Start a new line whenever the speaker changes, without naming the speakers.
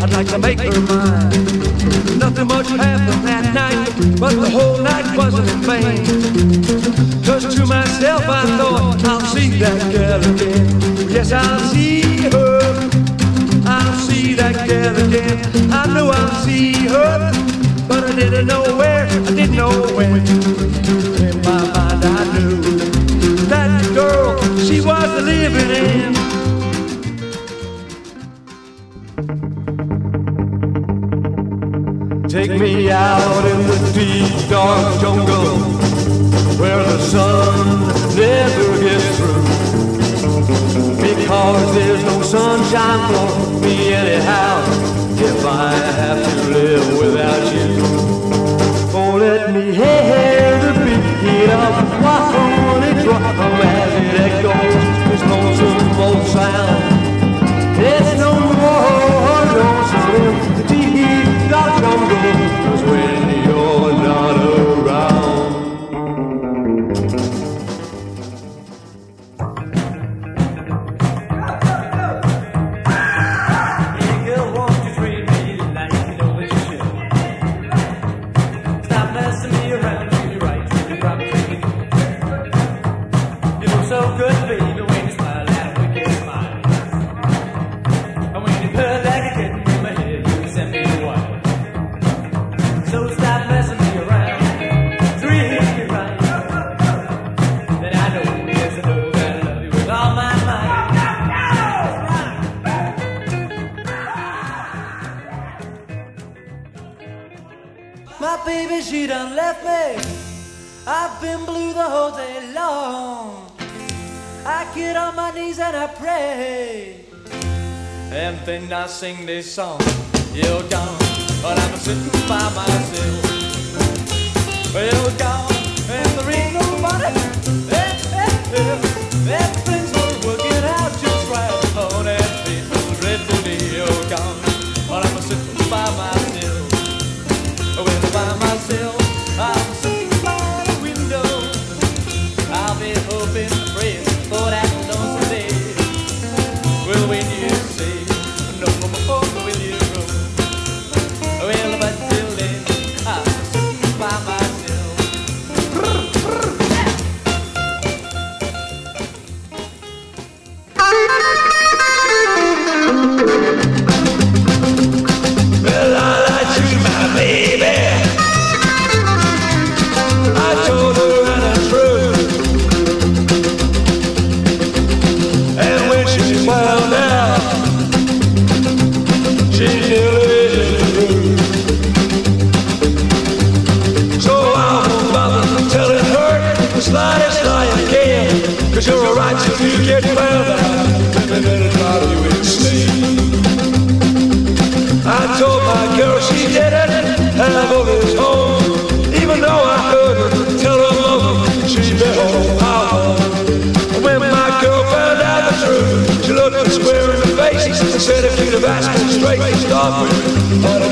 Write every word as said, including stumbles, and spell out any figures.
I'd like to make her mine. Nothing much happened that night, but the whole night wasn't in vain. Just to myself I thought, I'll see that girl again. Yes, I'll see her, I'll see that girl again. I knew I'll see her, but I didn't know where, I didn't know when. In my mind I knew that girl, she was the living end. Take me out in the deep dark jungle where the sun never gets through, because there's no sunshine for me anyhow if I have to live without you. Oh, let me hear the beat of one drum as it echoes this lonesome old sound. It's no more lonesome in the deep dark jungle, 'cause when you're not around. Hey girl, won't you treat me like you know that you should? Stop messing me around, treat me right, treat me proper, treat me good. You look so good, baby, when you smile, that wicked smile. And when you purr like a kitten in my head, you send me away. So stop messing me around, treat me right. Then I know, yes I know that I love you with all my might. My baby, she done left me. I've been blue the whole day long. I get on my knees and I pray, and then I sing this song. You're gone, but I'm sitting by myself. You're gone, and there ain't nobody. Hey, hey, hey. Everything's not working out just right. Oh, that fateful, dreadful day. You're gone, but I'm sitting by myself. When I'm by myself, I'm sitting by the window. I'll be hoping and praying for that lonesome day. Well, when you say no more, will you go? Well, but till then, I'm sitting by myself. Well, I like you, my baby. I told her and the truth, and when she found out, she nearly didn't. So I won't bother telling her the slightest lie I can, 'cause you're right till you get found out, and then it'll drive you insane. I told my girl she didn't have all this home, even though I heard her tell her mother she'd been home out. When my girl found out the truth, she looked me square in the face and said, if you'd have asked me straight to start with, I'd